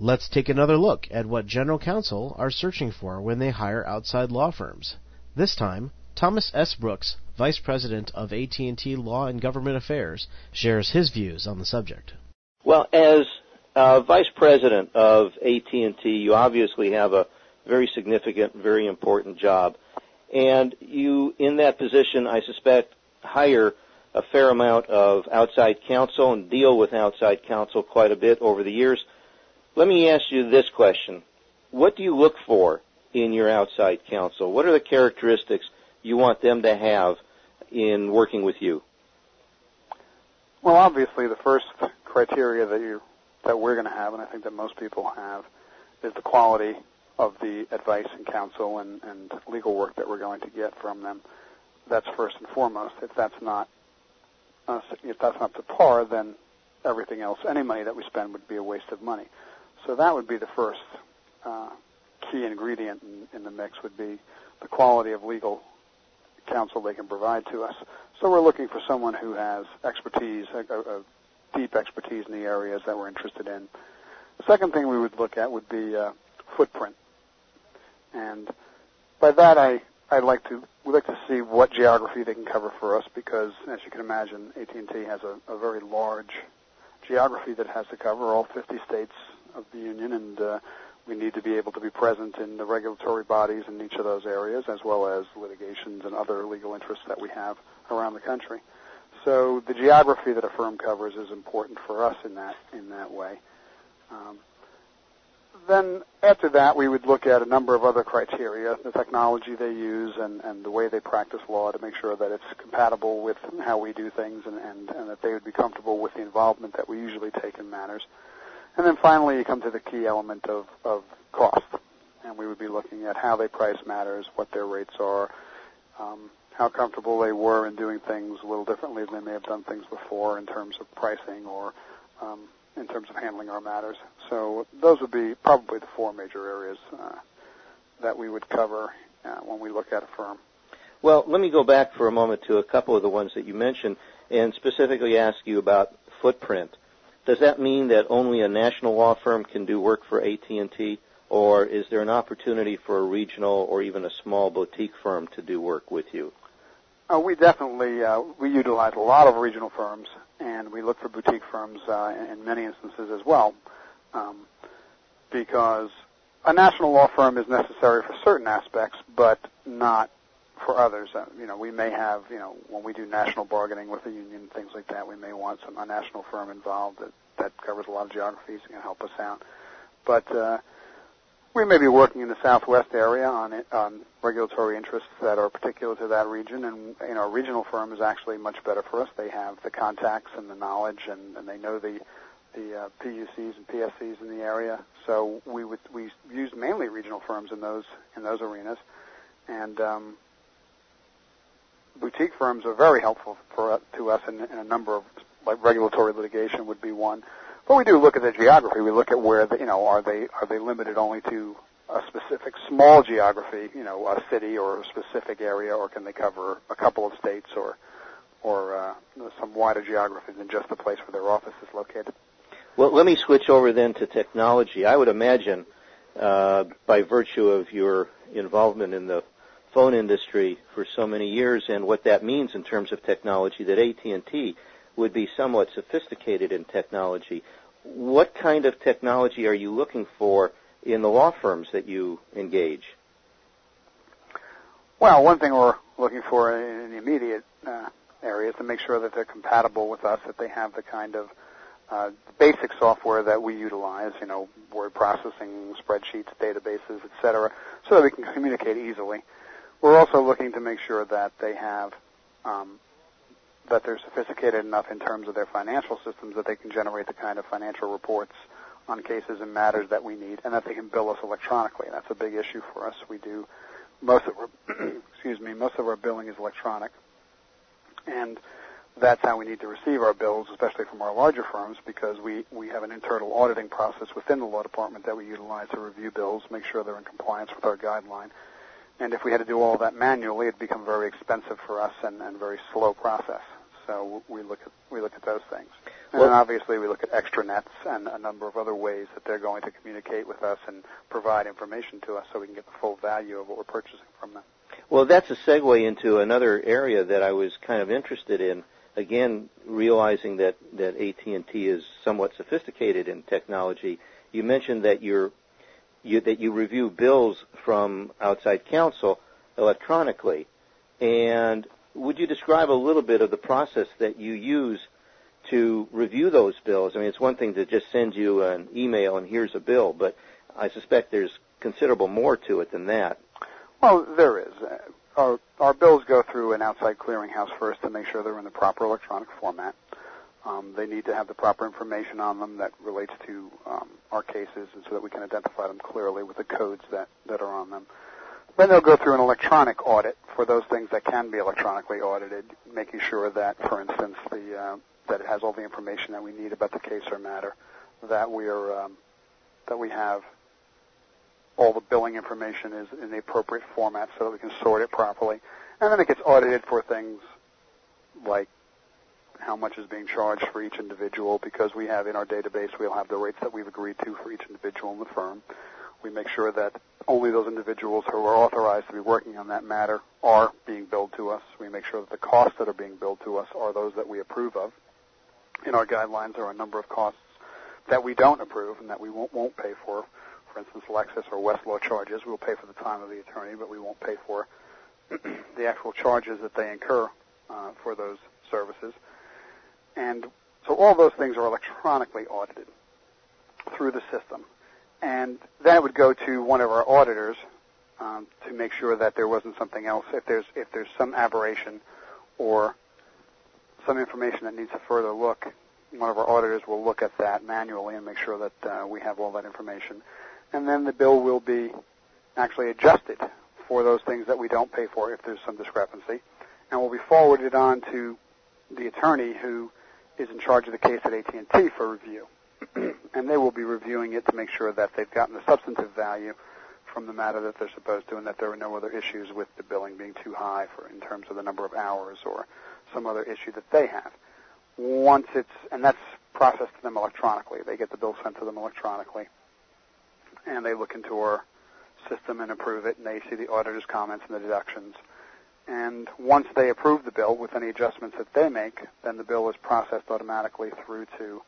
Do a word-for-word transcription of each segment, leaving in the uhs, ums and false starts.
Let's take another look at what general counsel are searching for when they hire outside law firms. This time, Thomas S. Brooks, Vice President of A T and T Law and Government Affairs, shares his views on the subject. Well, as uh, Vice President of A T and T, you obviously have a very significant, very important job. And you, in that position, I suspect, hire a fair amount of outside counsel and deal with outside counsel quite a bit over the years. Let me ask you this question. What do you look for in your outside counsel? What are the characteristics you want them to have in working with you? Well, obviously, the first criteria that you that we're going to have, and I think that most people have, is the quality of the advice and counsel and, and legal work that we're going to get from them. That's first and foremost. If that's not uh, if that's not to par, then everything else, any money that we spend, would be a waste of money. So that would be the first uh, key ingredient in, in the mix, would be the quality of legal counsel they can provide to us. So we're looking for someone who has expertise, a, a deep expertise in the areas that we're interested in. The second thing we would look at would be uh, footprint. And by that, I, I'd like to, we'd like to see what geography they can cover for us, because, as you can imagine, A T and T has a, a very large geography that it has to cover, all fifty states of the Union, and uh, we need to be able to be present in the regulatory bodies in each of those areas, as well as litigations and other legal interests that we have around the country. So the geography that a firm covers is important for us in that in that way. Um, then after that, we would look at a number of other criteria, the technology they use and, and the way they practice law, to make sure that it's compatible with how we do things, and, and, and that they would be comfortable with the involvement that we usually take in matters. And then finally, you come to the key element of, of cost. And we would be looking at how they price matters, what their rates are, um, how comfortable they were in doing things a little differently than they may have done things before in terms of pricing or um, in terms of handling our matters. So those would be probably the four major areas uh, that we would cover uh, when we look at a firm. Well, let me go back for a moment to a couple of the ones that you mentioned and specifically ask you about footprint. Does that mean that only a national law firm can do work for A T and T, or is there an opportunity for a regional or even a small boutique firm to do work with you? Uh, we definitely, uh, we utilize a lot of regional firms, and we look for boutique firms uh, in many instances as well, um, because a national law firm is necessary for certain aspects, but not for others. Uh, you know, we may have, you know, when we do national bargaining with a union, things like that, we may want some a national firm involved that, that covers a lot of geographies and can help us out. But uh, we may be working in the Southwest area on it, on regulatory interests that are particular to that region, and you know, a regional firm is actually much better for us. They have the contacts and the knowledge, and, and they know the the uh, P U Cs and P S Cs in the area. So we would we use mainly regional firms in those in those arenas, and um, boutique firms are very helpful for to us in, in a number of, like regulatory litigation would be one. But we do look at the geography. We look at where the, you know, are they are they limited only to a specific small geography, you know, a city or a specific area, or can they cover a couple of states or or uh, some wider geography than just the place where their office is located? Well, let me switch over then to technology. I would imagine, uh, by virtue of your involvement in the phone industry for so many years and what that means in terms of technology, that A T and T would be somewhat sophisticated in technology. What kind of technology are you looking for in the law firms that you engage? Well, one thing we're looking for in the immediate uh, area is to make sure that they're compatible with us, that they have the kind of uh, basic software that we utilize, you know, word processing, spreadsheets, databases, et cetera, so that we can communicate easily. We're also looking to make sure that they have um, that they're sophisticated enough in terms of their financial systems that they can generate the kind of financial reports on cases and matters that we need, and that they can bill us electronically. That's a big issue for us. We do most of our excuse me, most of our billing is electronic, and that's how we need to receive our bills, especially from our larger firms, because we, we have an internal auditing process within the law department that we utilize to review bills, make sure they're in compliance with our guideline. And if we had to do all that manually, it'd become very expensive for us and, and very slow process. So we look at we look at those things. And well, then obviously we look at extranets and a number of other ways that they're going to communicate with us and provide information to us so we can get the full value of what we're purchasing from them. Well, that's a segue into another area that I was kind of interested in. Again, realizing that, that A T and T is somewhat sophisticated in technology, you mentioned that you're, you, that you review bills from outside counsel electronically. And would you describe a little bit of the process that you use to review those bills? I mean, it's one thing to just send you an email and here's a bill, but I suspect there's considerable more to it than that. Well, there is. Uh, our, our bills go through an outside clearinghouse first to make sure they're in the proper electronic format. Um, they need to have the proper information on them that relates to um, our cases, and so that we can identify them clearly with the codes that, that are on them. Then they'll go through an electronic audit for those things that can be electronically audited, making sure that, for instance, the uh, that it has all the information that we need about the case or matter, that we are um, that we have all the billing information is in the appropriate format so that we can sort it properly. And then it gets audited for things like how much is being charged for each individual, because we have in our database, we'll have the rates that we've agreed to for each individual in the firm. We make sure that only those individuals who are authorized to be working on that matter are being billed to us. We make sure that the costs that are being billed to us are those that we approve of. In our guidelines, there are a number of costs that we don't approve and that we won't, won't pay for. For instance, Lexis or Westlaw charges, we'll pay for the time of the attorney, but we won't pay for the actual charges that they incur uh, for those services. And so all those things are electronically audited through the system. And then it would go to one of our auditors um, to make sure that there wasn't something else. If there's if there's some aberration or some information that needs a further look, one of our auditors will look at that manually and make sure that uh, we have all that information. And then the bill will be actually adjusted for those things that we don't pay for if there's some discrepancy, and will be forwarded on to the attorney who is in charge of the case at A T and T for review. And they will be reviewing it to make sure that they've gotten the substantive value from the matter that they're supposed to, and that there are no other issues with the billing being too high for in terms of the number of hours or some other issue that they have. Once it's, and that's processed to them electronically. They get the bill sent to them electronically, and they look into our system and approve it, and they see the auditor's comments and the deductions. And once they approve the bill with any adjustments that they make, then the bill is processed automatically through to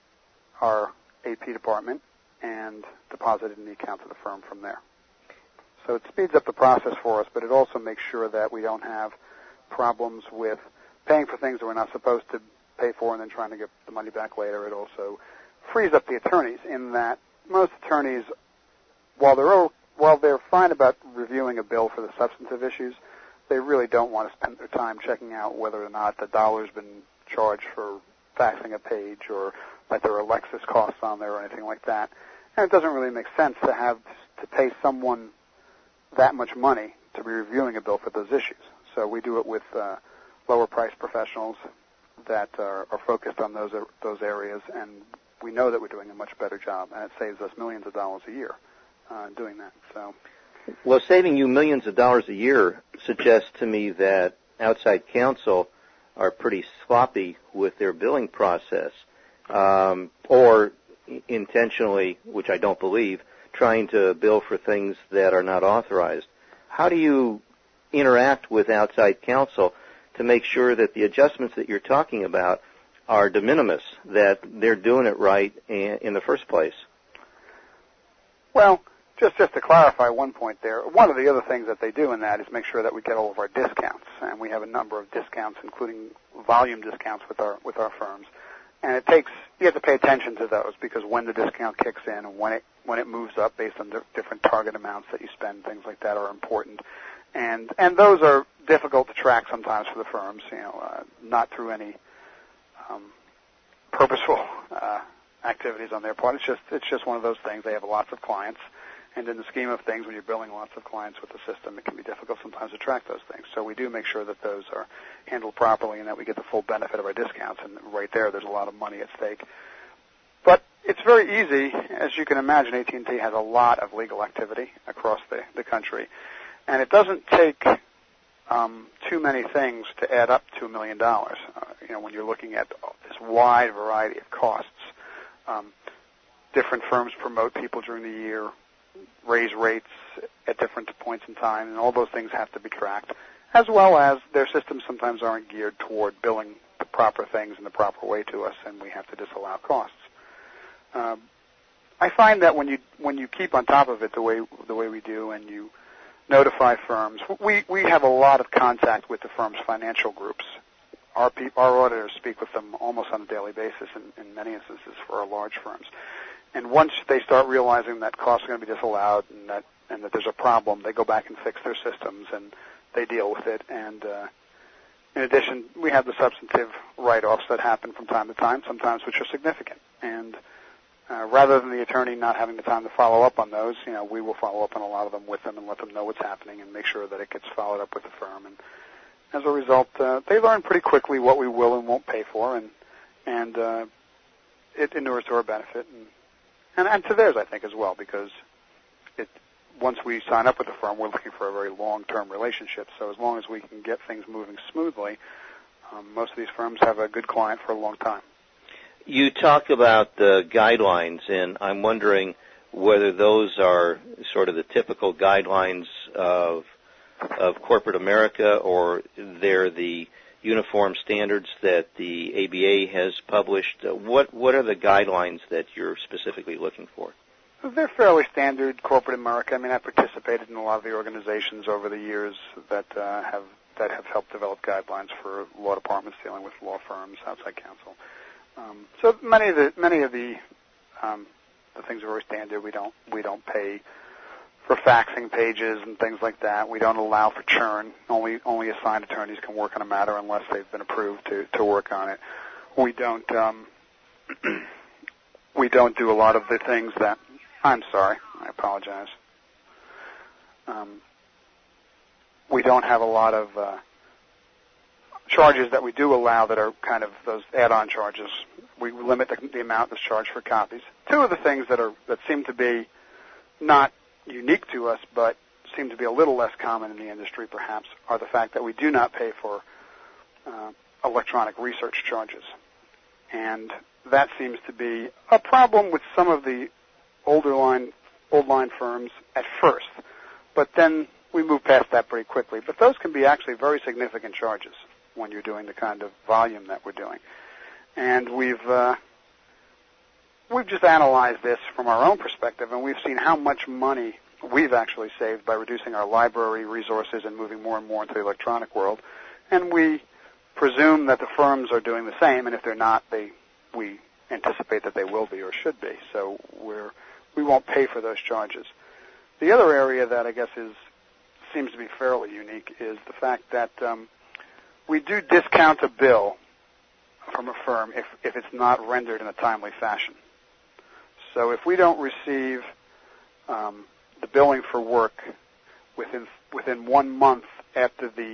our A P department and deposited in the account of the firm from there. So it speeds up the process for us, but it also makes sure that we don't have problems with paying for things that we're not supposed to pay for and then trying to get the money back later. It also frees up the attorneys in that most attorneys, while they're all, while they're fine about reviewing a bill for the substantive issues, they really don't want to spend their time checking out whether or not the dollar's been charged for faxing a page or that there are Lexis costs on there or anything like that. And it doesn't really make sense to have to pay someone that much money to be reviewing a bill for those issues. So we do it with uh, lower-priced professionals that are, are focused on those those areas, and we know that we're doing a much better job, and it saves us millions of dollars a year uh, doing that. So, well, saving you millions of dollars a year suggests to me that outside counsel are pretty sloppy with their billing process, um, or intentionally, which I don't believe, trying to bill for things that are not authorized. How do you interact with outside counsel to make sure that the adjustments that you're talking about are de minimis, that they're doing it right in the first place? Well, just just to clarify one point there, one of the other things that they do in that is make sure that we get all of our discounts, and we have a number of discounts, including volume discounts with our with our firms. And it takes you have to pay attention to those, because when the discount kicks in and when it when it moves up based on the different target amounts that you spend, things like that are important. And and those are difficult to track sometimes for the firms, you know, uh, not through any um, purposeful uh, activities on their part. It's just it's just one of those things. They have lots of clients, and in the scheme of things, when you're billing lots of clients with the system, it can be difficult sometimes to track those things. So we do make sure that those are handled properly and that we get the full benefit of our discounts. And right there, there's a lot of money at stake. But it's very easy, as you can imagine. A T and T has a lot of legal activity across the, the country. And it doesn't take um, too many things to add up to a million dollars. Uh, you know, when you're looking at this wide variety of costs. Um, different firms promote people during the year, raise rates at different points in time, and all those things have to be tracked, as well as their systems sometimes aren't geared toward billing the proper things in the proper way to us, and we have to disallow costs. Um, I find that when you when you keep on top of it the way the way we do, and you notify firms, we we have a lot of contact with the firm's financial groups. Our pe- our auditors speak with them almost on a daily basis in, in many instances for our large firms. And once they start realizing that costs are going to be disallowed and that and that there's a problem, they go back and fix their systems and they deal with it. And uh, in addition, we have the substantive write-offs that happen from time to time, sometimes which are significant. And uh, rather than the attorney not having the time to follow up on those, you know, we will follow up on a lot of them with them and let them know what's happening and make sure that it gets followed up with the firm. And as a result, uh, they learn pretty quickly what we will and won't pay for, and and uh, it inures to our benefit. And And, and to theirs, I think, as well, because it, once we sign up with the firm, we're looking for a very long-term relationship. So as long as we can get things moving smoothly, um, most of these firms have a good client for a long time. You talk about the guidelines, and I'm wondering whether those are sort of the typical guidelines of of corporate America, or they're the uniform standards that the A B A has published. What what are the guidelines that you're specifically looking for? They're fairly standard corporate America. I mean, I participated in a lot of the organizations over the years that uh, have that have helped develop guidelines for law departments dealing with law firms, outside counsel. Um, so many of the many of the um, the things are very standard. We don't we don't pay for faxing pages and things like that. We don't allow for churn. Only only assigned attorneys can work on a matter unless they've been approved to, to work on it. We don't um, we don't do a lot of the things that. I'm sorry. I apologize. Um, we don't have a lot of uh, charges that we do allow that are kind of those add-on charges. We limit the, the amount that's charged for copies. Two of the things that are that seem to be not unique to us, but seem to be a little less common in the industry, perhaps, are the fact that we do not pay for uh, electronic research charges. And that seems to be a problem with some of the older line, old line firms at first. But then we move past that pretty quickly. But those can be actually very significant charges when you're doing the kind of volume that we're doing. And we've uh, We've just analyzed this from our own perspective, and we've seen how much money we've actually saved by reducing our library resources and moving more and more into the electronic world. And we presume that the firms are doing the same, and if they're not, they we anticipate that they will be or should be. So we're we won't pay for those charges. The other area that I guess is seems to be fairly unique is the fact that um, we do discount a bill from a firm if, if it's not rendered in a timely fashion. So if we don't receive um, the billing for work within within one month after the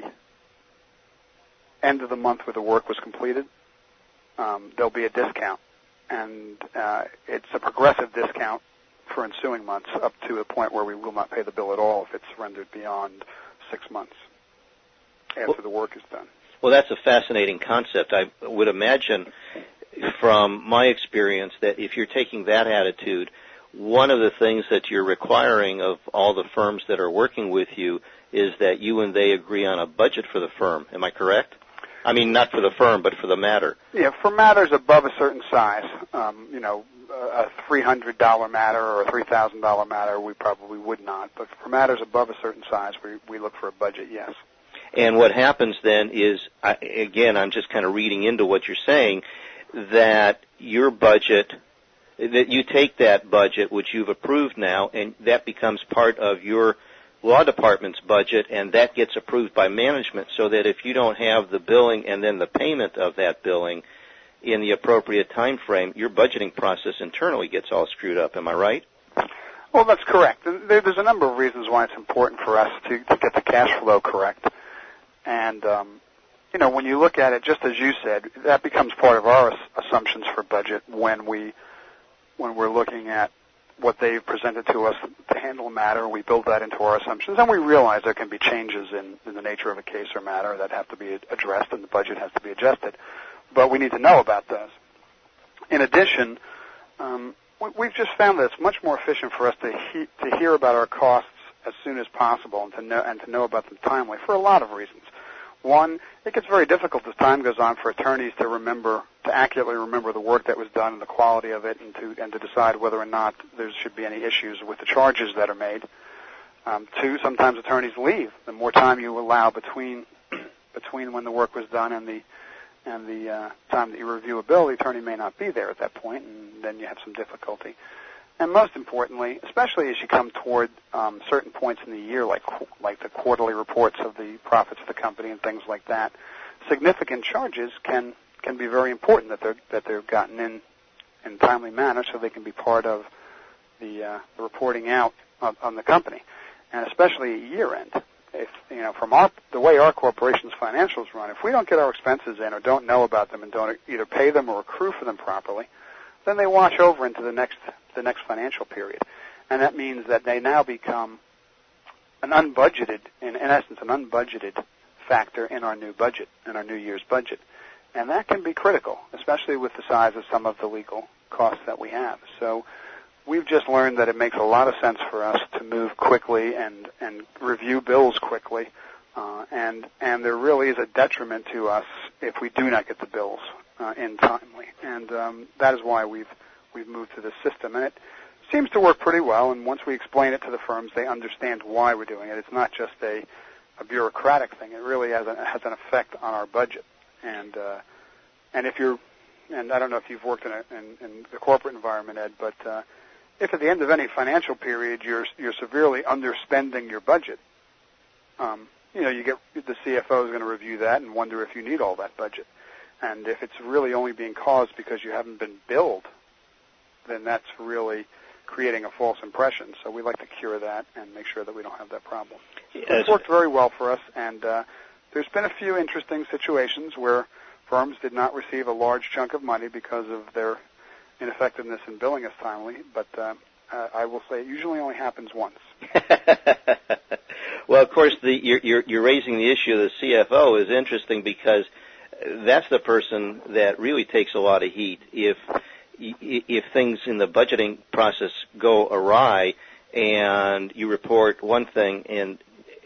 end of the month where the work was completed, um, there'll be a discount, and uh, it's a progressive discount for ensuing months up to a point where we will not pay the bill at all if it's rendered beyond six months after well, the work is done. Well, that's a fascinating concept. I would imagine from my experience that if you're taking that attitude, one of the things that you're requiring of all the firms that are working with you is that you and they agree on a budget for the firm. Am I correct? I mean, not for the firm, but for the matter. Yeah, for matters above a certain size, um, you know, a three hundred dollars matter or a three thousand dollars matter, we probably would not. But for matters above a certain size, we, we look for a budget, yes. And what happens then is, I, again, I'm just kind of reading into what you're saying, that your budget, that you take that budget, which you've approved now, and that becomes part of your law department's budget, and that gets approved by management, so that if you don't have the billing and then the payment of that billing in the appropriate time frame, your budgeting process internally gets all screwed up. Am I right? Well, that's correct. There's a number of reasons why it's important for us to, to get the cash flow correct. And, um, you know, when you look at it, just as you said, that becomes part of our assumptions for budget when we, when we're looking at what they've presented to us to handle a matter. We build that into our assumptions, and we realize there can be changes in, in the nature of a case or matter that have to be addressed, and the budget has to be adjusted. but we need to know about those. In addition, um, we've just found that it's much more efficient for us to he- to hear about our costs as soon as possible and to know and to know about them timely for a lot of reasons. One, it gets very difficult as time goes on for attorneys to remember, to accurately remember the work that was done and the quality of it, and to and to decide whether or not there should be any issues with the charges that are made. Um, two, sometimes attorneys leave. The more time you allow between between when the work was done and the and the uh, time that you review a bill, the attorney may not be there at that point, and then you have some difficulty. And most importantly, especially as you come toward um, certain points in the year, like like the quarterly reports of the profits of the company and things like that, significant charges can can be very important that they're that they're gotten in in a timely manner, so they can be part of the, uh, the reporting out on, on the company, and especially at year end. If you know, from our the way our corporation's financials run, if we don't get our expenses in or don't know about them and don't either pay them or accrue for them properly, then they wash over into the next the next financial period, and that means that they now become an unbudgeted, in, in essence, an unbudgeted factor in our new budget, in our new year's budget, and that can be critical, especially with the size of some of the legal costs that we have. So we've just learned that it makes a lot of sense for us to move quickly and and review bills quickly, uh, and and there really is a detriment to us if we do not get the bills Uh, in timely, and um, that is why we've we've moved to this system, and it seems to work pretty well. And once we explain it to the firms, they understand why we're doing it. It's not just a, a bureaucratic thing; it really has, a, has an effect on our budget. And uh, and if you're, and I don't know if you've worked in, a, in, in the corporate environment, Ed, but uh, if at the end of any financial period you're you're severely underspending your budget, um, you know, you get the C F O is going to review that and wonder if you need all that budget. And if it's really only being caused because you haven't been billed, then that's really creating a false impression. So we like to cure that and make sure that we don't have that problem. So it's worked very well for us, and uh, there's been a few interesting situations where firms did not receive a large chunk of money because of their ineffectiveness in billing us timely, but uh, uh, I will say it usually only happens once. Well, of course, the, you're, you're, you're raising the issue of the C F O is interesting because that's the person that really takes a lot of heat if if things in the budgeting process go awry and you report one thing and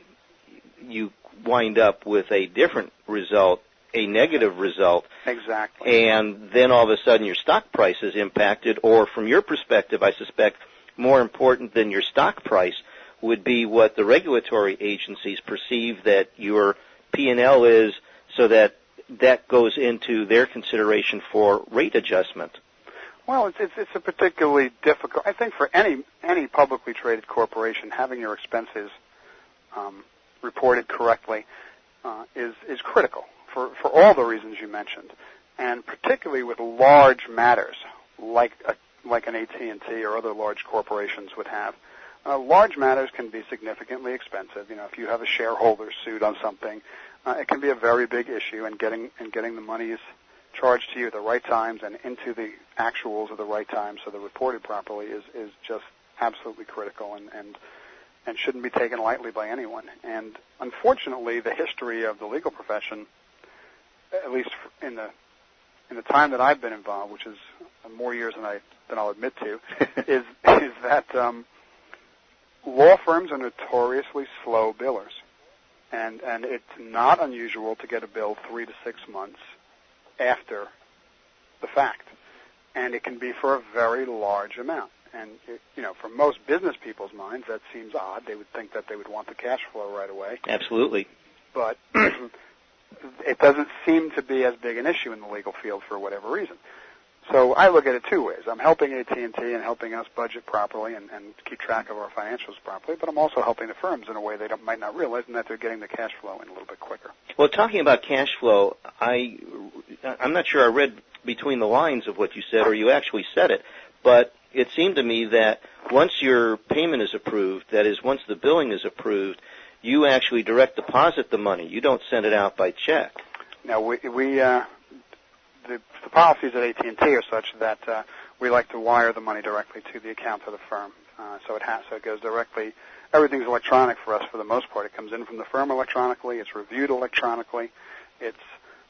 you wind up with a different result, a negative result. Exactly. And then all of a sudden your stock price is impacted, or from your perspective, I suspect more important than your stock price would be what the regulatory agencies perceive that your P and L is, so that that goes into their consideration for rate adjustment. Well, it's, it's, it's a particularly difficult, I think for any any publicly traded corporation, having your expenses um, reported correctly uh, is, is critical for, for all the reasons you mentioned, and particularly with large matters like a, like an A T and T or other large corporations would have. Uh, large matters can be significantly expensive. You know, if you have a shareholder suit on something, Uh, it can be a very big issue, and getting and getting the monies charged to you at the right times and into the actuals at the right time so they're reported properly is, is just absolutely critical and, and and shouldn't be taken lightly by anyone. And unfortunately, the history of the legal profession, at least in the in the time that I've been involved, which is more years than I than I'll admit to, is is that um, law firms are notoriously slow billers. And and it's not unusual to get a bill three to six months after the fact, and it can be for a very large amount. And it, you know, for most business people's minds, that seems odd. They would think that they would want the cash flow right away. Absolutely. But it doesn't seem to be as big an issue in the legal field for whatever reason. So I look at it two ways. I'm helping A T and T and helping us budget properly and, and keep track of our financials properly, but I'm also helping the firms in a way they don't, might not realize, and that they're getting the cash flow in a little bit quicker. Well, talking about cash flow, I, I'm not sure I read between the lines of what you said, or you actually said it, but it seemed to me that once your payment is approved, that is, once the billing is approved, you actually direct deposit the money. You don't send it out by check. No, we... we uh, The, the policies at A T and T are such that uh, we like to wire the money directly to the account of the firm. Uh, so it has, so it goes directly. Everything's electronic for us for the most part. It comes in from the firm electronically. It's reviewed electronically. It's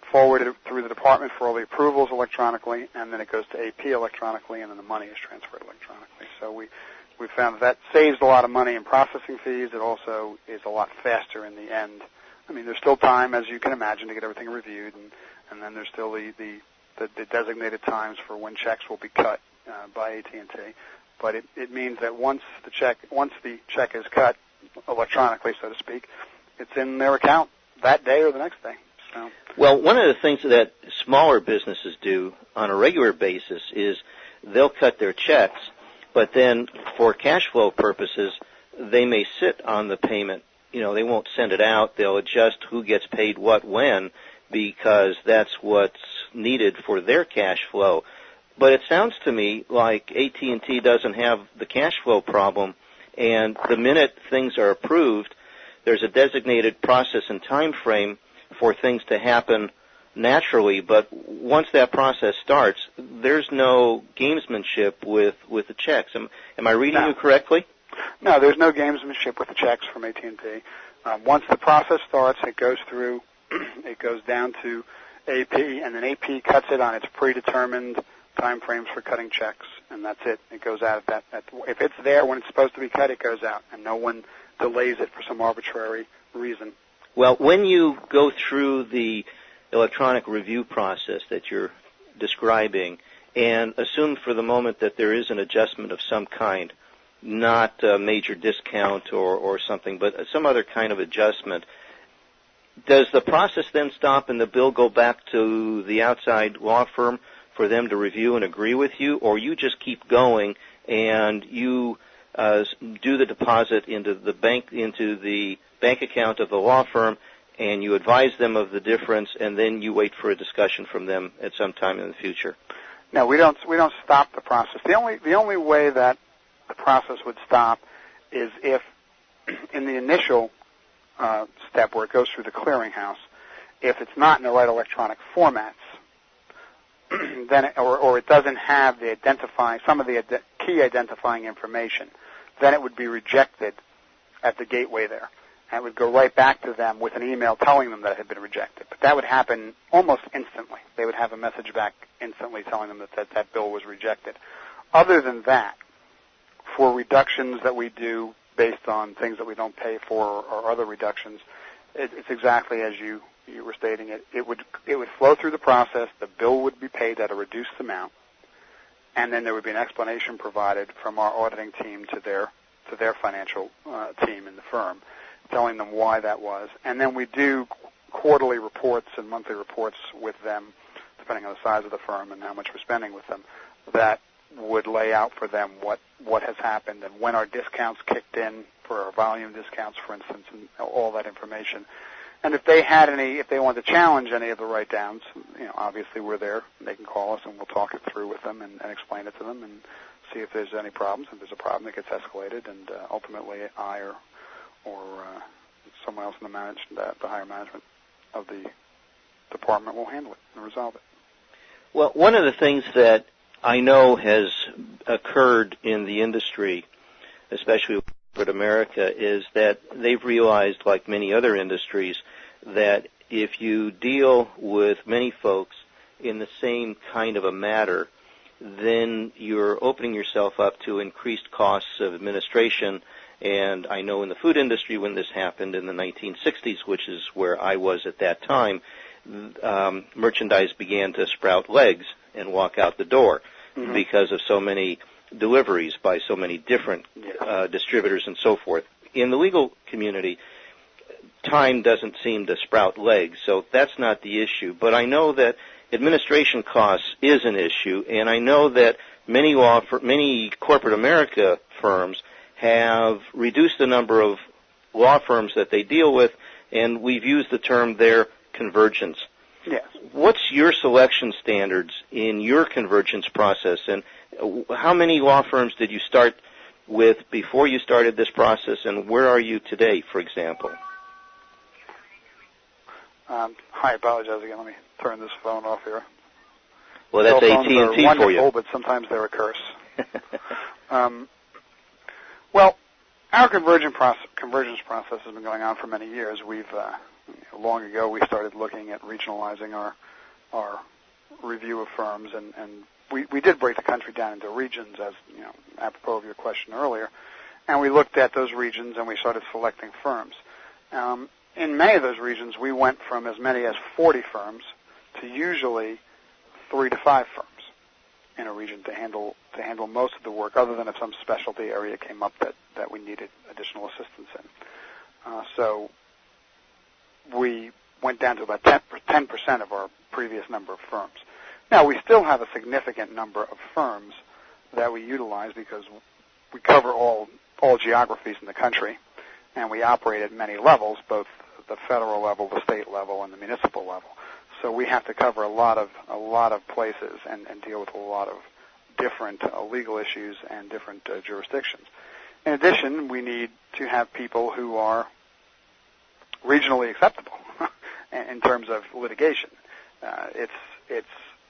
forwarded through the department for all the approvals electronically, and then it goes to A P electronically, and then the money is transferred electronically. So we we found that, that saves a lot of money in processing fees. It also is a lot faster in the end. I mean, there's still time, as you can imagine, to get everything reviewed, and, and then there's still the, the, the, the designated times for when checks will be cut uh, by A T and T. But it, it means that once the check once the check is cut electronically, so to speak, it's in their account that day or the next day. So. Well, one of the things that smaller businesses do on a regular basis is they'll cut their checks, but then for cash flow purposes, they may sit on the payment. You know, they won't send it out. They'll adjust who gets paid what when because that's what's needed for their cash flow. But it sounds to me like A T and T doesn't have the cash flow problem, and the minute things are approved, there's a designated process and time frame for things to happen naturally. But once that process starts, there's no gamesmanship with, with the checks. Am, am I reading no. you correctly? No, there's no gamesmanship with the checks from A T and T. Um, once the process starts, it goes through, it goes down to A P, and then A P cuts it on its predetermined time frames for cutting checks, and that's it. It goes out at that. At, if it's there when it's supposed to be cut, it goes out, and no one delays it for some arbitrary reason. Well, when you go through the electronic review process that you're describing, and assume for the moment that there is an adjustment of some kind, not a major discount or, or something, but some other kind of adjustment, does the process then stop and the bill go back to the outside law firm for them to review and agree with you, or you just keep going and you uh, do the deposit into the bank into the bank account of the law firm, and you advise them of the difference, and then you wait for a discussion from them at some time in the future? No, we don't. We don't stop the process. The only the only way that the process would stop is if, in the initial uh, step where it goes through the clearinghouse, if it's not in the right electronic formats, then it, or, or it doesn't have the identifying some of the ad- key identifying information, then it would be rejected at the gateway there. And it would go right back to them with an email telling them that it had been rejected. But that would happen almost instantly. They would have a message back instantly telling them that that, that bill was rejected. Other than that, for reductions that we do based on things that we don't pay for or, or other reductions, it, it's exactly as you, you were stating it. It would it would flow through the process. The bill would be paid at a reduced amount, and then there would be an explanation provided from our auditing team to their to their financial uh, team in the firm, telling them why that was. And then we do quarterly reports and monthly reports with them, depending on the size of the firm and how much we're spending with them, that would lay out for them what, what has happened and when our discounts kicked in for our volume discounts, for instance, and all that information. And if they had any, if they wanted to challenge any of the write-downs, you know, obviously we're there. They can call us and we'll talk it through with them and, and explain it to them and see if there's any problems. If there's a problem, it gets escalated, and uh, ultimately I or or uh, someone else in the manage the, the higher management of the department will handle it and resolve it. Well, one of the things that I know has occurred in the industry, especially with America, is that they've realized, like many other industries, that if you deal with many folks in the same kind of a matter, then you're opening yourself up to increased costs of administration. And I know in the food industry, when this happened in the nineteen sixties, which is where I was at that time, um, merchandise began to sprout legs and walk out the door mm-hmm. because of so many deliveries by so many different uh, distributors and so forth. In the legal community, time doesn't seem to sprout legs, so that's not the issue. But I know that administration costs is an issue, and I know that many law for, many corporate America firms have reduced the number of law firms that they deal with, and we've used the term there, convergence. Yes. What's your selection standards in your convergence process, and how many law firms did you start with before you started this process, and where are you today, for example? Um, I apologize again. Let me turn this phone off here. Well, that's Cell A T and T phones are for you. wonderful, but sometimes they're a curse. um, well, our convergence process, convergence process has been going on for many years. We've uh, long ago we started looking at regionalizing our our review of firms, and, and we, we did break the country down into regions, as you know, apropos of your question earlier. And we looked at those regions and we started selecting firms. Um, in many of those regions, we went from as many as forty firms to usually three to five firms in a region to handle to handle most of the work, other than if some specialty area came up that, that we needed additional assistance in. Uh, so we went down to about ten percent of our previous number of firms. Now, we still have a significant number of firms that we utilize because we cover all all geographies in the country, and we operate at many levels, both the federal level, the state level, and the municipal level. So we have to cover a lot of a lot of places and, and deal with a lot of different uh, legal issues and different uh, jurisdictions. In addition, we need to have people who are regionally acceptable in terms of litigation. Uh, it's it's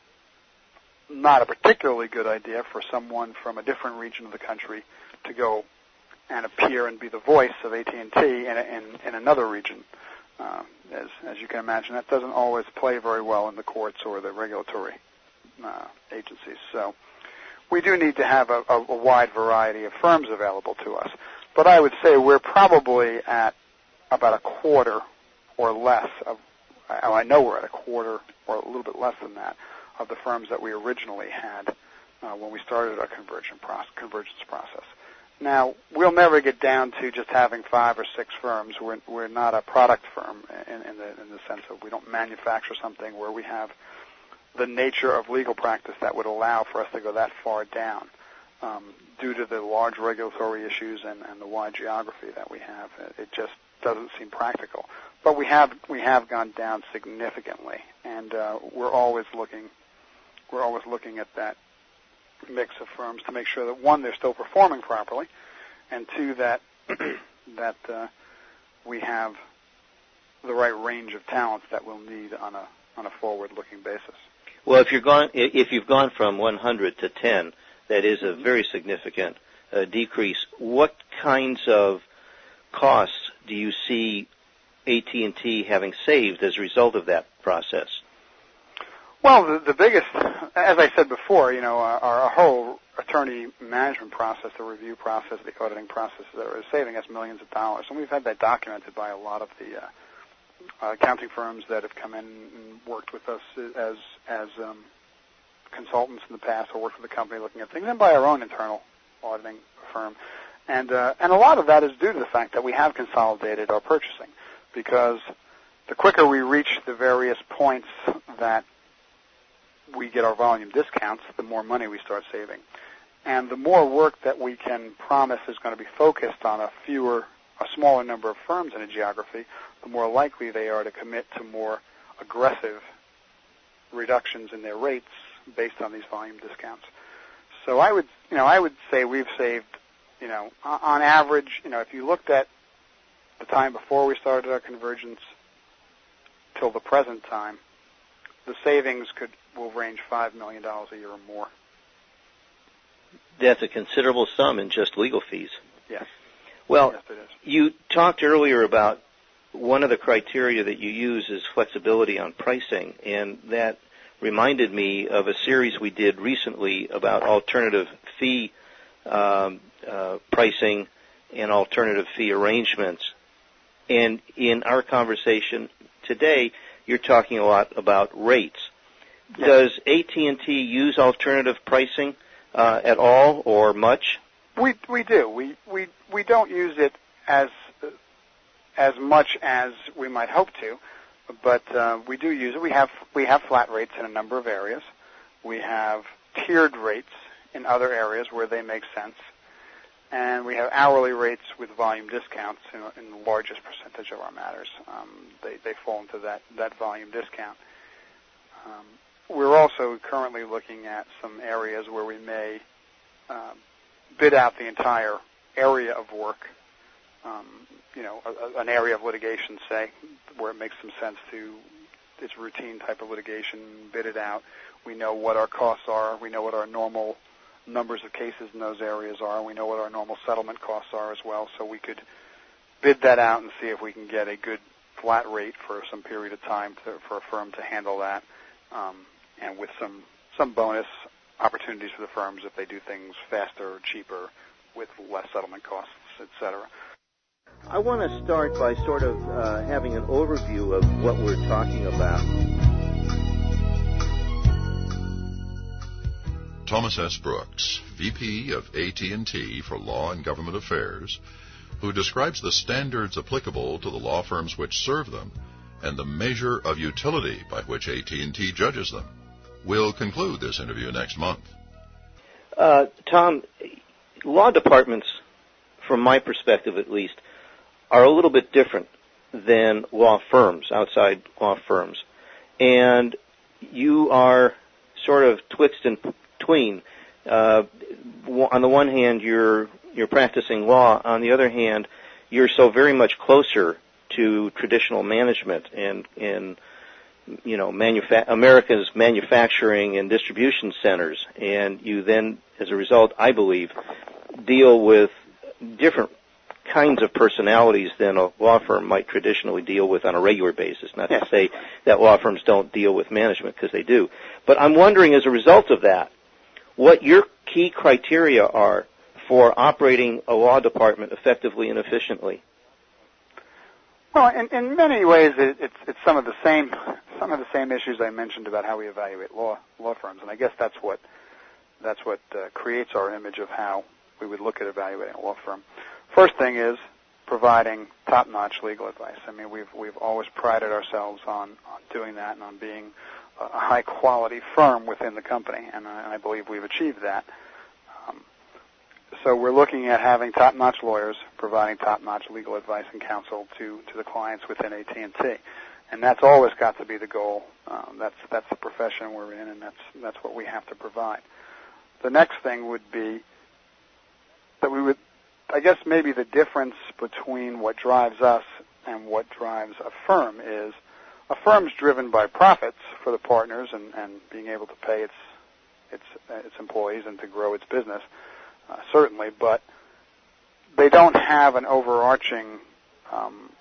not a particularly good idea for someone from a different region of the country to go and appear and be the voice of A T and T in, in, in another region. Uh, as, as you can imagine, that doesn't always play very well in the courts or the regulatory uh, agencies. So we do need to have a, a, a wide variety of firms available to us. But I would say we're probably at about a quarter or less of, I know we're at a quarter or a little bit less than that, of the firms that we originally had uh, when we started our convergence process, convergence process. Now, we'll never get down to just having five or six firms. We're, we're not a product firm in, in, the, in the sense of we don't manufacture something where we have the nature of legal practice that would allow for us to go that far down um, due to the large regulatory issues and, and the wide geography that we have. It just doesn't seem practical. But we have we have gone down significantly, and uh, we're always looking we're always looking at that mix of firms to make sure that, one, they're still performing properly, and two, that that uh, we have the right range of talents that we'll need on a on a forward-looking basis. Well, if you're gone, if you've gone from one hundred to ten, that is a very significant uh, decrease. What kinds of costs do you see A T and T having saved as a result of that process? Well, the, the biggest, as I said before, you know, our, our whole attorney management process, the review process, the auditing process, is saving us millions of dollars, and we've had that documented by a lot of the uh, uh, accounting firms that have come in and worked with us as as um, consultants in the past, or worked with the company looking at things, and by our own internal auditing firm. And uh, and a lot of that is due to the fact that we have consolidated our purchasing, because the quicker we reach the various points that we get our volume discounts, the more money we start saving. And the more work that we can promise is going to be focused on a fewer, a smaller number of firms in a geography, the more likely they are to commit to more aggressive reductions in their rates based on these volume discounts. So I would, you know, I would say we've saved, you know, on average, you know, if you looked at the time before we started our convergence till the present time, the savings could will range five million dollars a year or more. That's a considerable sum in just legal fees. Yes. Well, yes, it is. You talked earlier about one of the criteria that you use is flexibility on pricing, and that reminded me of a series we did recently about alternative fee um, uh, pricing and alternative fee arrangements. And in our conversation today, you're talking a lot about rates. Yes. Does A T and T use alternative pricing uh, at all or much? We we do. We we we don't use it as as much as we might hope to, but uh, we do use it. We have we have flat rates in a number of areas. We have tiered rates in other areas where they make sense, and we have hourly rates with volume discounts in, in the largest percentage of our matters. Um, they they fall into that that volume discount. Um, we're also currently looking at some areas where we may uh, bid out the entire area of work. Um, you know, a, a, an area of litigation, say, where it makes some sense to, it's routine type of litigation, bid it out. We know what our costs are. We know what our normal numbers of cases in those areas are. We know what our normal settlement costs are as well, so we could bid that out and see if we can get a good flat rate for some period of time to, for a firm to handle that, um, and with some, some bonus opportunities for the firms if they do things faster or cheaper with less settlement costs, et cetera. I want to start by sort of uh, having an overview of what we're talking about. Thomas S. Brooks, V P of A T and T for Law and Government Affairs, who describes the standards applicable to the law firms which serve them and the measure of utility by which A T and T judges them. We'll conclude this interview next month. Uh, Tom, law departments, from my perspective at least, are a little bit different than law firms, outside law firms. And you are sort of twixt and between. Uh, on the one hand, you're you're practicing law. On the other hand, you're so very much closer to traditional management and and you know manufa- America's manufacturing and distribution centers. And you then, as a result, I believe, deal with different kinds of personalities than a law firm might traditionally deal with on a regular basis. Not to say that law firms don't deal with management, because they do. But I'm wondering, as a result of that, what your key criteria are for operating a law department effectively and efficiently. Well, in, in many ways, it, it's, it's some of the same some of the same issues I mentioned about how we evaluate law law firms, and I guess that's what that's what uh, creates our image of how we would look at evaluating a law firm. First thing is providing top-notch legal advice. I mean, we've we've always prided ourselves on, on doing that and on being a high-quality firm within the company, and I, I believe we've achieved that. Um, so we're looking at having top-notch lawyers providing top-notch legal advice and counsel to, to the clients within A T and T, and that's always got to be the goal. Um, that's that's the profession we're in, and that's that's what we have to provide. The next thing would be that we would, I guess maybe the difference between what drives us and what drives a firm is a firm's driven by profits for the partners and, and being able to pay its its uh, its employees and to grow its business, uh, certainly, but they don't have an overarching um,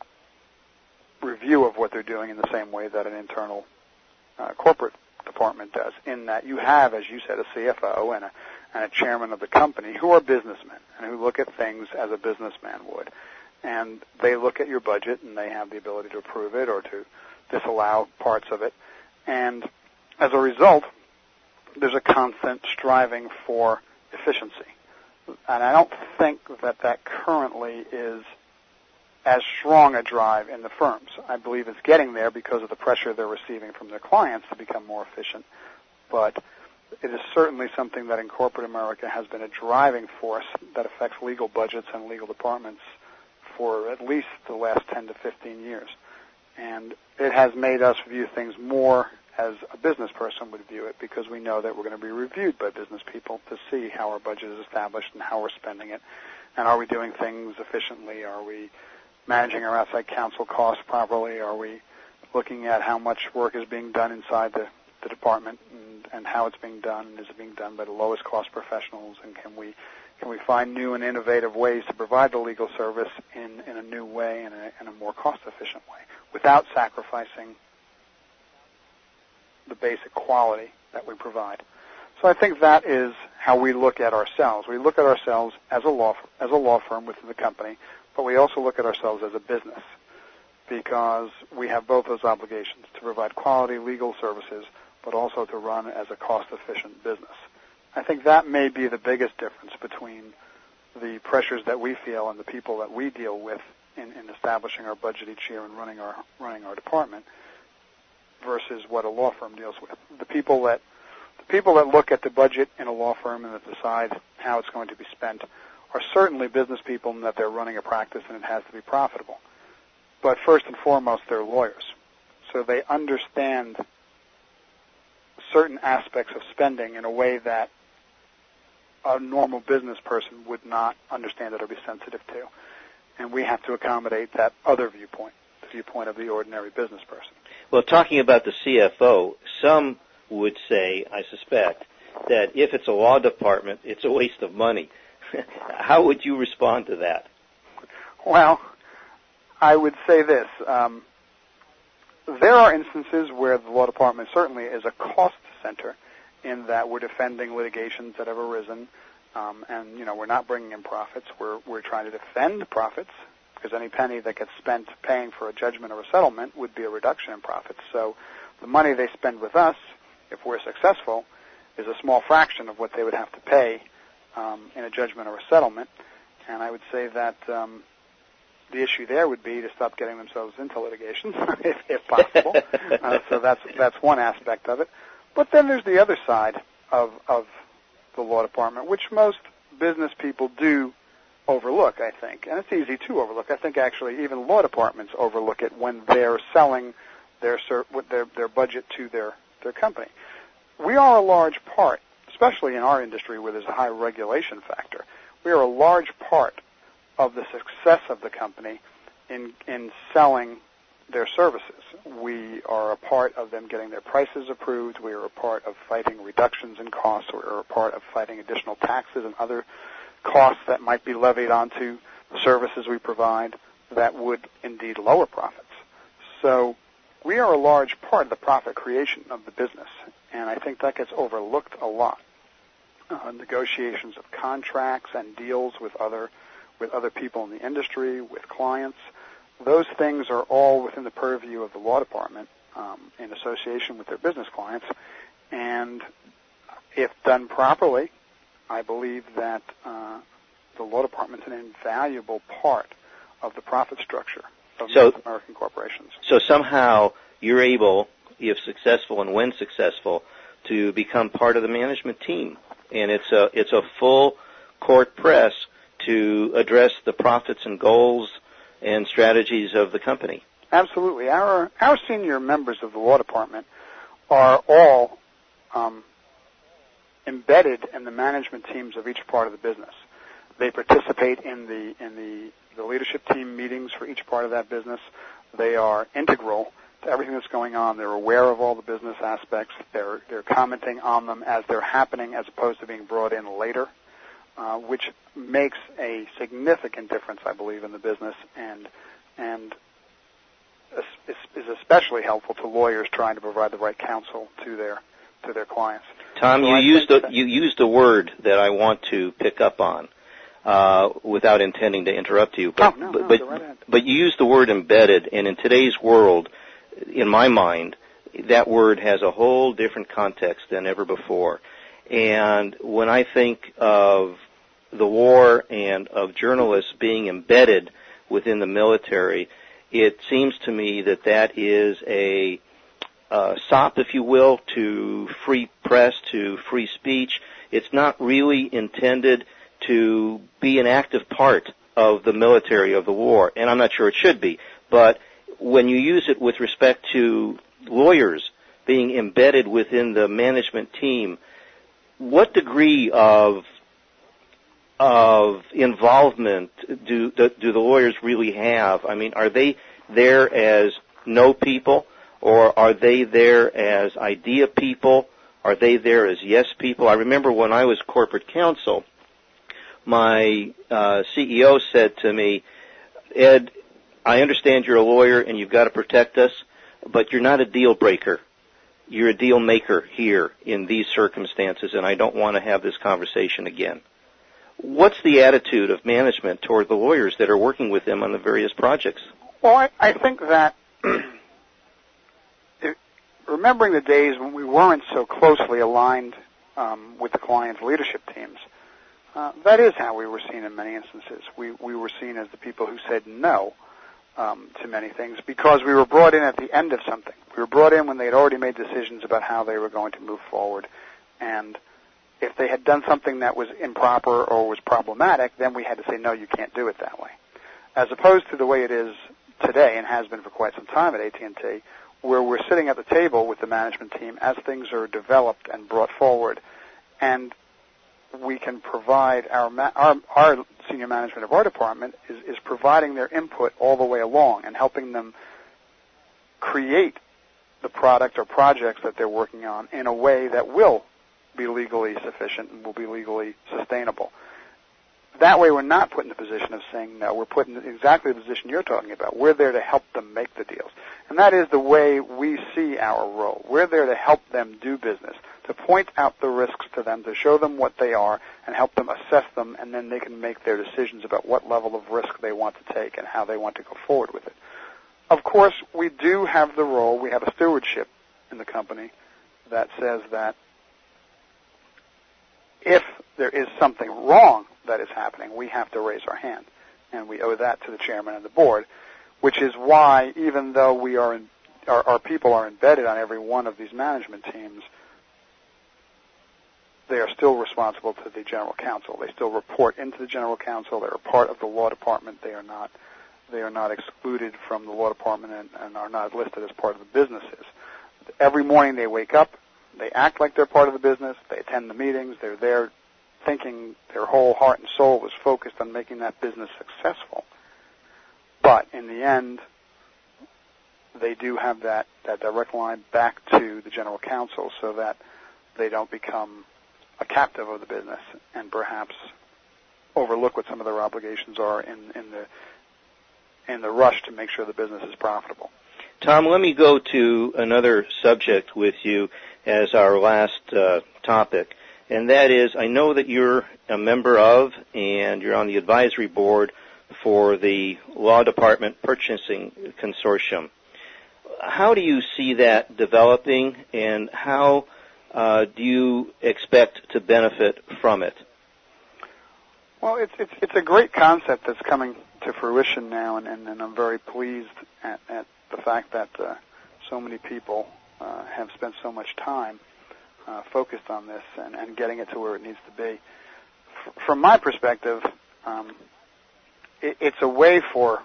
review of what they're doing in the same way that an internal uh, corporate department does, in that you have, as you said, a C F O and a, and a chairman of the company who are businessmen and who look at things as a businessman would. And they look at your budget and they have the ability to approve it or to disallow parts of it. And as a result, there's a constant striving for efficiency. And I don't think that that currently is as strong a drive in the firms. I believe it's getting there because of the pressure they're receiving from their clients to become more efficient. But it is certainly something that in corporate America has been a driving force that affects legal budgets and legal departments for at least the last ten to fifteen years. And it has made us view things more as a business person would view it, because we know that we're going to be reviewed by business people to see how our budget is established and how we're spending it. And are we doing things efficiently? Are we managing our outside counsel costs properly? Are we looking at how much work is being done inside the, the department and, and how it's being done? Is it being done by the lowest cost professionals? And can we can we find new and innovative ways to provide the legal service in, in a new way and in a, in a more cost-efficient way without sacrificing the basic quality that we provide? So I think that is how we look at ourselves. We look at ourselves as a law as a law firm within the company, but we also look at ourselves as a business, because we have both those obligations to provide quality legal services, but also to run as a cost-efficient business. I think that may be the biggest difference between the pressures that we feel and the people that we deal with in, in establishing our budget each year and running our running our department versus what a law firm deals with. The people that the people that look at the budget in a law firm and that decide how it's going to be spent are certainly business people in that they're running a practice and it has to be profitable. But first and foremost, they're lawyers. So they understand certain aspects of spending in a way that a normal business person would not understand it or be sensitive to. And we have to accommodate that other viewpoint, the viewpoint of the ordinary business person. Well, talking about the C F O, some would say, I suspect, that if it's a law department, it's a waste of money. How would you respond to that? Well, I would say this. Um, there are instances where the law department certainly is a cost center in that we're defending litigations that have arisen, um, and, you know, we're not bringing in profits. We're, we're trying to defend profits, because any penny that gets spent paying for a judgment or a settlement would be a reduction in profits. So the money they spend with us, if we're successful, is a small fraction of what they would have to pay um, in a judgment or a settlement. And I would say that um, the issue there would be to stop getting themselves into litigation, if, if possible. uh, so that's that's one aspect of it. But then there's the other side of of the law department, which most business people do overlook, I think. And it's easy to overlook. I think actually even law departments overlook it when they're selling their their, their budget to their, their company. We are a large part, especially in our industry where there's a high regulation factor. We are a large part of the success of the company in in selling their services. We are a part of them getting their prices approved. We are a part of fighting reductions in costs. We are a part of fighting additional taxes and other costs that might be levied onto the services we provide that would indeed lower profits. So we are a large part of the profit creation of the business, and I think that gets overlooked a lot. Uh, negotiations of contracts and deals with other with other people in the industry, with clients, those things are all within the purview of the law department um, in association with their business clients, and if done properly, I believe that uh, the law department is an invaluable part of the profit structure of so, North American corporations. So somehow you're able, if successful and when successful, to become part of the management team, and it's a it's a full court press to address the profits and goals and strategies of the company. Absolutely. Our our senior members of the law department are all um, embedded in the management teams of each part of the business. They participate in the in the, the leadership team meetings for each part of that business. They are integral to everything that's going on. They're aware of all the business aspects. They're they're commenting on them as they're happening, as opposed to being brought in later, uh, which makes a significant difference, I believe, in the business, and and is especially helpful to lawyers trying to provide the right counsel to their to their clients. Tom, so you I used a, that, you used a word that I want to pick up on, uh, without intending to interrupt you. But, oh, no, but, no, but, right but you used the word embedded, and in today's world, in my mind, that word has a whole different context than ever before. And when I think of the war and of journalists being embedded within the military, it seems to me that that is a uh, sop, if you will, to free press, to free speech. It's not really intended to be an active part of the military of the war, and I'm not sure it should be. But when you use it with respect to lawyers being embedded within the management team, what degree of of involvement do do, do the lawyers really have? I mean, are they there as know people, or are they there as idea people? Are they there as yes people? I remember when I was corporate counsel, my uh, C E O said to me, Ed, I understand you're a lawyer and you've got to protect us, but you're not a deal breaker. You're a deal maker here in these circumstances, and I don't want to have this conversation again. What's the attitude of management toward the lawyers that are working with them on the various projects? Well, I, I think that it, remembering the days when we weren't so closely aligned um, with the client's leadership teams, uh, that is how we were seen in many instances. We, we were seen as the people who said no um, to many things because we were brought in at the end of something. We were brought in when they had already made decisions about how they were going to move forward, and if they had done something that was improper or was problematic, then we had to say, no, you can't do it that way. As opposed to the way it is today, and has been for quite some time at A T and T, where we're sitting at the table with the management team as things are developed and brought forward, and we can provide our ma- our, our senior management of our department is, is providing their input all the way along and helping them create the product or projects that they're working on in a way that will be legally sufficient and will be legally sustainable. That way we're not put in the position of saying no. We're put in exactly the position you're talking about. We're there to help them make the deals. And that is the way we see our role. We're there to help them do business, to point out the risks to them, to show them what they are, and help them assess them, and then they can make their decisions about what level of risk they want to take and how they want to go forward with it. Of course, we do have the role, we have a stewardship in the company that says that if there is something wrong that is happening, we have to raise our hand, and we owe that to the chairman and the board, which is why, even though we are in, our, our people are embedded on every one of these management teams, they are still responsible to the general counsel. They still report into the general counsel. They are part of the law department. They are not they are not excluded from the law department and, and are not listed as part of the businesses. Every morning they wake up. They act like they're part of the business. They attend the meetings. They're there thinking their whole heart and soul is focused on making that business successful. But in the end, they do have that, that direct line back to the general counsel so that they don't become a captive of the business and perhaps overlook what some of their obligations are in, in the in the rush to make sure the business is profitable. Tom, let me go to another subject with you as our last uh, topic, and that is, I know that you're a member of and you're on the advisory board for the Law Department Purchasing Consortium. How do you see that developing, and how uh, do you expect to benefit from it? Well, it's it's it's a great concept that's coming to fruition now, and, and, and I'm very pleased at, at the fact that uh, so many people uh, have spent so much time uh, focused on this and, and getting it to where it needs to be. F- from my perspective, um, it, it's a way for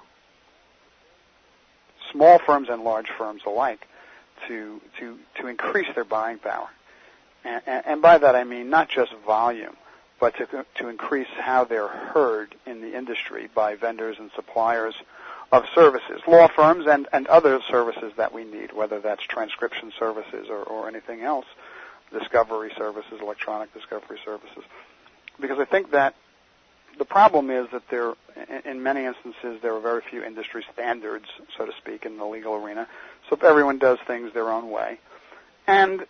small firms and large firms alike to to to increase their buying power, and, and, and by that I mean not just volume, but to, to increase how they're heard in the industry by vendors and suppliers of services, law firms and, and other services that we need, whether that's transcription services or, or anything else, discovery services, electronic discovery services. Because I think that the problem is that there, in many instances, there are very few industry standards, so to speak, in the legal arena, so everyone does things their own way. And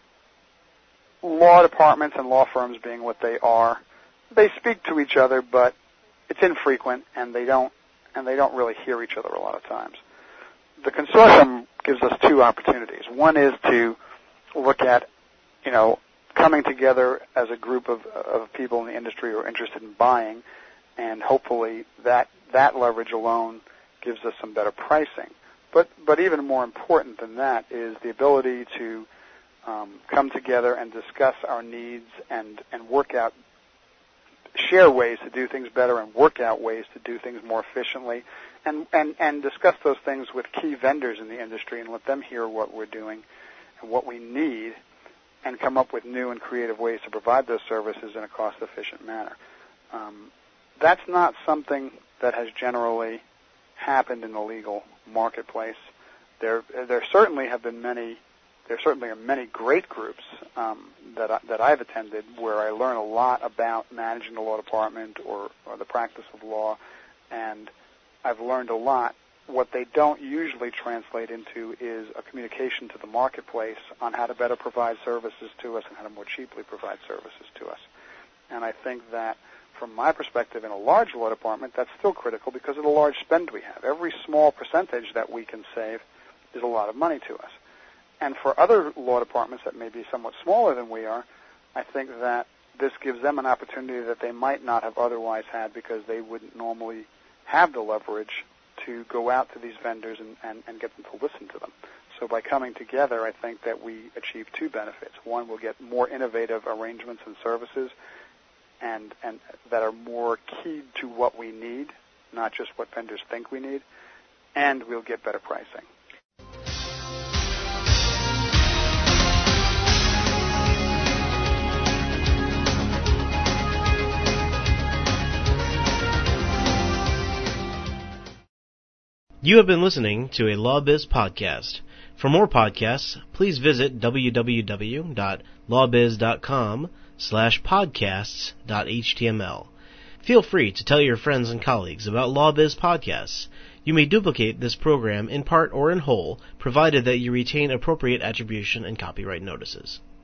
law departments and law firms being what they are, they speak to each other, but it's infrequent, and they don't and they don't really hear each other a lot of times. The consortium gives us two opportunities. One is to look at, you know, coming together as a group of, of people in the industry who are interested in buying, and hopefully that that leverage alone gives us some better pricing. But but even more important than that is the ability to um, come together and discuss our needs and, and work out share ways to do things better and work out ways to do things more efficiently, and, and, and discuss those things with key vendors in the industry and let them hear what we're doing and what we need, and come up with new and creative ways to provide those services in a cost-efficient manner. Um, that's not something that has generally happened in the legal marketplace. There, there certainly have been many There certainly are many great groups um, that, I, that I've attended where I learn a lot about managing the law department or, or the practice of law, and I've learned a lot. What they don't usually translate into is a communication to the marketplace on how to better provide services to us and how to more cheaply provide services to us. And I think that from my perspective in a large law department, that's still critical because of the large spend we have. Every small percentage that we can save is a lot of money to us. And for other law departments that may be somewhat smaller than we are, I think that this gives them an opportunity that they might not have otherwise had because they wouldn't normally have the leverage to go out to these vendors and, and, and get them to listen to them. So by coming together, I think that we achieve two benefits. One, we'll get more innovative arrangements and services and, and that are more keyed to what we need, not just what vendors think we need, and we'll get better pricing. You have been listening to a LawBiz podcast. For more podcasts, please visit w w w dot law biz dot com, slash podcasts dot html. Feel free to tell your friends and colleagues about LawBiz podcasts. You may duplicate this program in part or in whole, provided that you retain appropriate attribution and copyright notices.